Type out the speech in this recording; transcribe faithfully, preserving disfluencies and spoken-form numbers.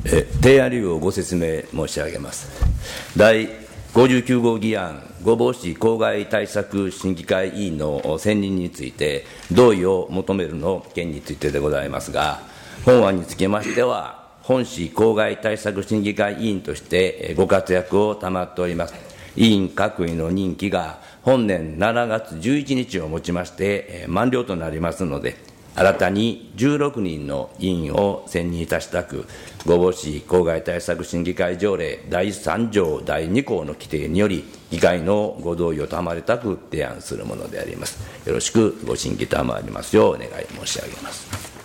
え提案理由をご説明申し上げます。第ごじゅうきゅう号議案、御坊市公害対策審議会委員の選任について、同意を求めるの件についてでございますが、本案につきましては、本市公害対策審議会委員としてご活躍を賜っております。委員各位の任期が本年しちがつじゅういちにちをもちまして満了となりますので、新たにじゅうろくにんの委員を選任いたしたく、御坊市公害対策審議会条例だいさんじょうだいにこうの規定により、議会のご同意を賜りたく提案するものであります。よろしくご審議賜りますようお願い申し上げます。